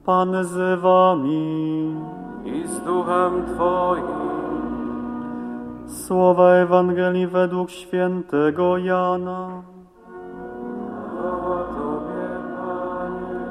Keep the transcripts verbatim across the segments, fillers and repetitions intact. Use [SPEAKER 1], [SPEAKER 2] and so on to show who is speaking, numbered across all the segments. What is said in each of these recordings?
[SPEAKER 1] Pan z wami
[SPEAKER 2] i z duchem Twoim.
[SPEAKER 1] Słowa Ewangelii według świętego Jana.
[SPEAKER 2] Chwała Tobie, Panie.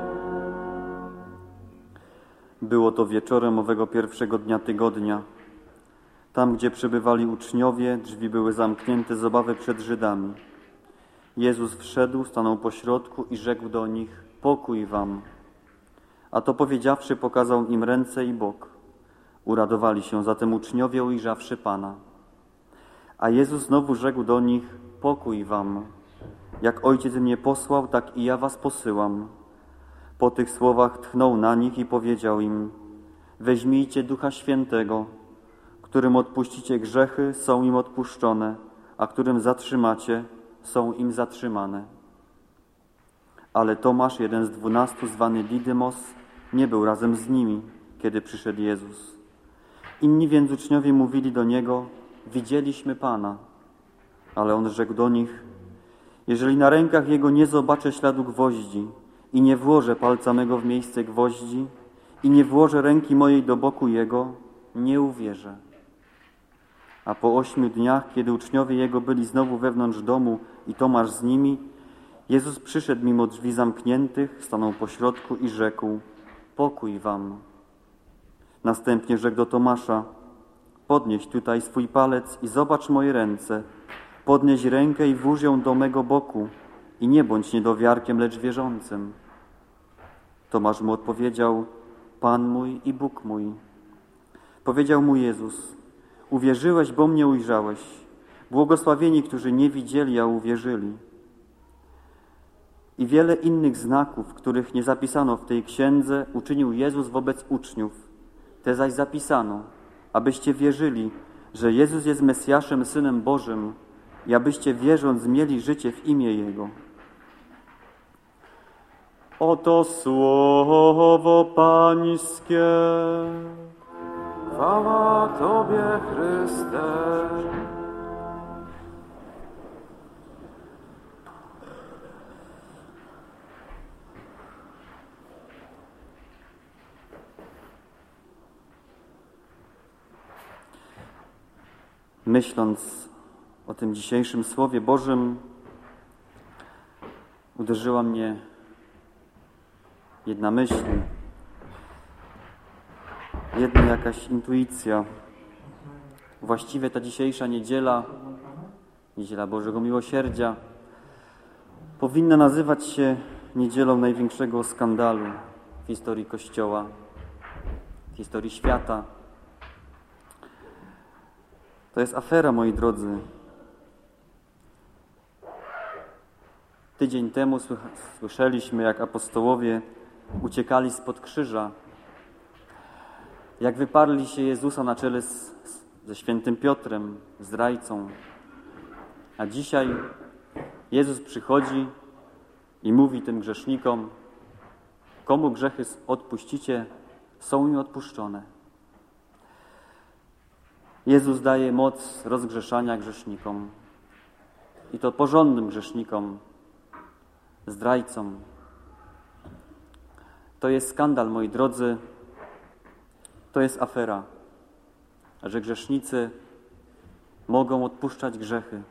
[SPEAKER 1] Było to wieczorem owego pierwszego dnia tygodnia. Tam, gdzie przebywali uczniowie, drzwi były zamknięte z obawy przed Żydami. Jezus wszedł, stanął pośrodku i rzekł do nich: pokój wam. A to powiedziawszy, pokazał im ręce i bok. Uradowali się zatem uczniowie, ujrzawszy Pana. A Jezus znowu rzekł do nich: pokój wam. Jak Ojciec mnie posłał, tak i ja was posyłam. Po tych słowach tchnął na nich i powiedział im: weźmijcie Ducha Świętego. Którym odpuścicie grzechy, są im odpuszczone, a którym zatrzymacie, są im zatrzymane. Ale Tomasz, jeden z dwunastu, zwany Didymos, nie był razem z nimi, kiedy przyszedł Jezus. Inni więc uczniowie mówili do Niego: widzieliśmy Pana. Ale On rzekł do nich: jeżeli na rękach Jego nie zobaczę śladu gwoździ i nie włożę palca mego w miejsce gwoździ i nie włożę ręki mojej do boku Jego, nie uwierzę. A po ośmiu dniach, kiedy uczniowie Jego byli znowu wewnątrz domu i Tomasz z nimi, Jezus przyszedł mimo drzwi zamkniętych, stanął pośrodku i rzekł: pokój wam. Następnie rzekł do Tomasza: podnieś tutaj swój palec i zobacz moje ręce. Podnieś rękę i włóż ją do mego boku i nie bądź niedowiarkiem, lecz wierzącym. Tomasz mu odpowiedział: Pan mój i Bóg mój. Powiedział mu Jezus: uwierzyłeś, bo mnie ujrzałeś. Błogosławieni, którzy nie widzieli, a uwierzyli. I wiele innych znaków, których nie zapisano w tej księdze, uczynił Jezus wobec uczniów. Te zaś zapisano, abyście wierzyli, że Jezus jest Mesjaszem, Synem Bożym, i abyście wierząc mieli życie w imię Jego. Oto słowo Pańskie.
[SPEAKER 2] Chwała Tobie, Chryste.
[SPEAKER 1] Myśląc o tym dzisiejszym Słowie Bożym, uderzyła mnie jedna myśl, jedna jakaś intuicja. Właściwie ta dzisiejsza niedziela, Niedziela Bożego Miłosierdzia, powinna nazywać się niedzielą największego skandalu w historii Kościoła, w historii świata. To jest afera, moi drodzy. Tydzień temu słyszeliśmy, jak apostołowie uciekali spod krzyża, jak wyparli się Jezusa na czele z, ze świętym Piotrem, zdrajcą. A dzisiaj Jezus przychodzi i mówi tym grzesznikom: komu grzechy odpuścicie, są im odpuszczone. Jezus daje moc rozgrzeszania grzesznikom. I to porządnym grzesznikom, zdrajcom. To jest skandal, moi drodzy. To jest afera, że grzesznicy mogą odpuszczać grzechy.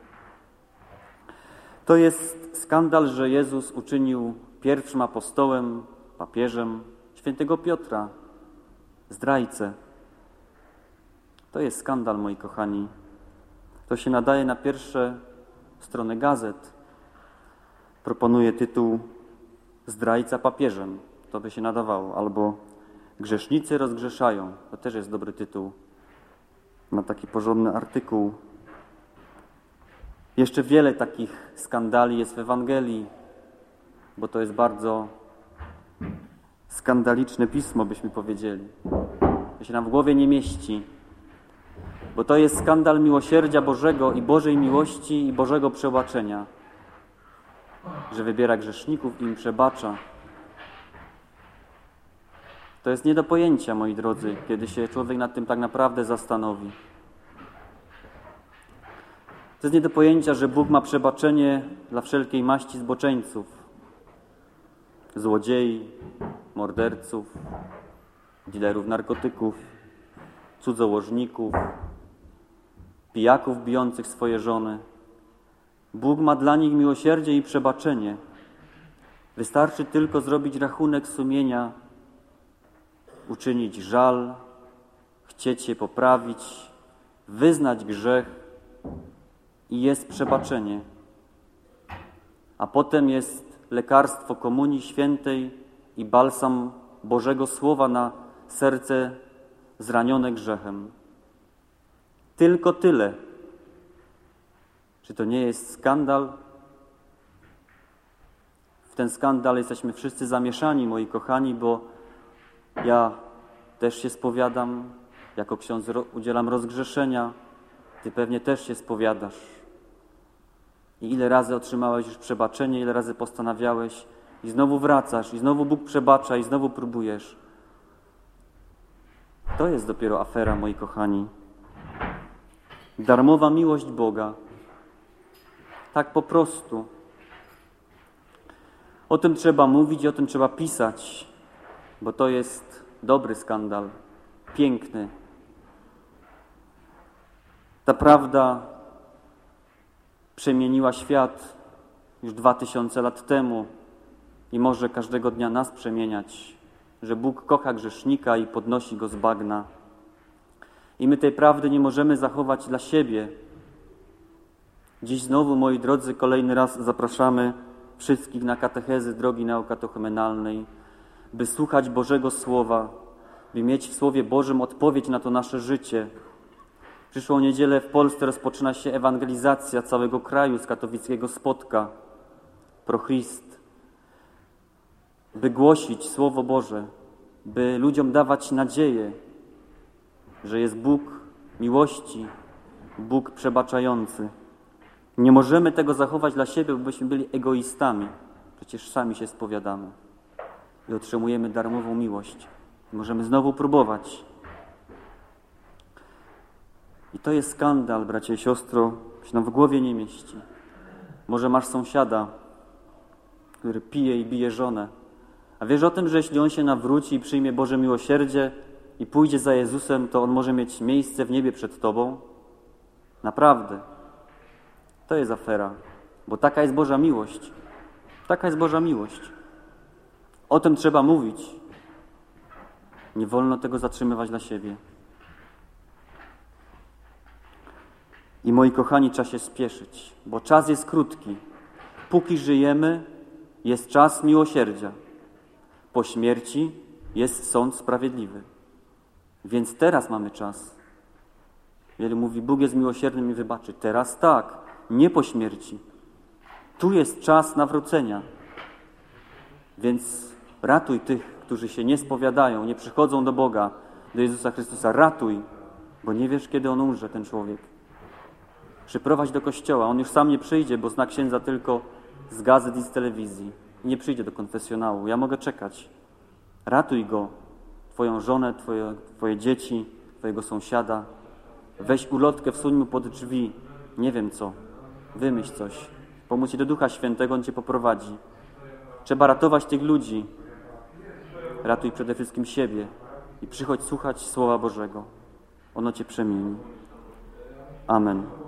[SPEAKER 1] To jest skandal, że Jezus uczynił pierwszym apostołem, papieżem świętego Piotra, zdrajcę. To jest skandal, moi kochani. To się nadaje na pierwsze strony gazet. Proponuję tytuł Zdrajca papieżem. To by się nadawało. Albo Grzesznicy rozgrzeszają. To też jest dobry tytuł na taki porządny artykuł. Jeszcze wiele takich skandali jest w Ewangelii, bo to jest bardzo skandaliczne pismo, byśmy powiedzieli. To się nam w głowie nie mieści. Bo to jest skandal miłosierdzia Bożego i Bożej miłości i Bożego przebaczenia, że wybiera grzeszników i im przebacza. To jest nie do pojęcia, moi drodzy, kiedy się człowiek nad tym tak naprawdę zastanowi. To jest nie do pojęcia, że Bóg ma przebaczenie dla wszelkiej maści zboczeńców. złodziei, morderców, dealerów narkotyków, cudzołożników, pijaków bijących swoje żony. Bóg ma dla nich miłosierdzie i przebaczenie. Wystarczy tylko zrobić rachunek sumienia, uczynić żal, chcieć się poprawić, wyznać grzech i jest przebaczenie. A potem jest lekarstwo Komunii Świętej i balsam Bożego Słowa na serce zranione grzechem. Tylko tyle. Czy to nie jest skandal? W ten skandal jesteśmy wszyscy zamieszani, moi kochani, bo ja też się spowiadam, jako ksiądz udzielam rozgrzeszenia, Ty pewnie też się spowiadasz. I ile razy otrzymałeś już przebaczenie, ile razy postanawiałeś i znowu wracasz, i znowu Bóg przebacza, i znowu próbujesz. To jest dopiero afera, moi kochani. Darmowa miłość Boga. Tak po prostu. O tym trzeba mówić i o tym trzeba pisać, bo to jest dobry skandal, piękny. Ta prawda przemieniła świat już dwa tysiące lat temu i może każdego dnia nas przemieniać, że Bóg kocha grzesznika i podnosi go z bagna. I my tej prawdy nie możemy zachować dla siebie. Dziś znowu, moi drodzy, kolejny raz zapraszamy wszystkich na katechezy drogi neokatechumenalnej, by słuchać Bożego Słowa, by mieć w Słowie Bożym odpowiedź na to nasze życie. W przyszłą niedzielę w Polsce rozpoczyna się ewangelizacja całego kraju z katowickiego Spodka, Pro Christ, by głosić Słowo Boże, by ludziom dawać nadzieję, że jest Bóg miłości, Bóg przebaczający. Nie możemy tego zachować dla siebie, bo byśmy byli egoistami. Przecież sami się spowiadamy i otrzymujemy darmową miłość. Możemy znowu próbować. I to jest skandal, bracie i siostro, się nam w głowie nie mieści. Może masz sąsiada, który pije i bije żonę. A wiesz o tym, że jeśli on się nawróci i przyjmie Boże miłosierdzie i pójdzie za Jezusem, to on może mieć miejsce w niebie przed tobą? Naprawdę. To jest afera, bo taka jest Boża miłość. Taka jest Boża miłość. O tym trzeba mówić. Nie wolno tego zatrzymywać dla siebie. I moi kochani, trzeba się spieszyć, bo czas jest krótki. Póki żyjemy, jest czas miłosierdzia. Po śmierci jest sąd sprawiedliwy. Więc teraz mamy czas. Wielu mówi, Bóg jest miłosiernym i wybaczy. Teraz tak, nie po śmierci. Tu jest czas nawrócenia. Więc ratuj tych, którzy się nie spowiadają, nie przychodzą do Boga, do Jezusa Chrystusa. Ratuj, bo nie wiesz, kiedy on umrze, ten człowiek. Przyprowadź do kościoła. On już sam nie przyjdzie, bo zna księdza tylko z gazet i z telewizji. Nie przyjdzie do konfesjonału. Ja mogę czekać. Ratuj go, twoją żonę, twoje, twoje dzieci, twojego sąsiada. Weź ulotkę, wsuń mu pod drzwi. Nie wiem co. Wymyśl coś. Pomóż ci do Ducha Świętego, on cię poprowadzi. Trzeba ratować tych ludzi. Ratuj przede wszystkim siebie i przychodź słuchać Słowa Bożego. Ono cię przemieni. Amen.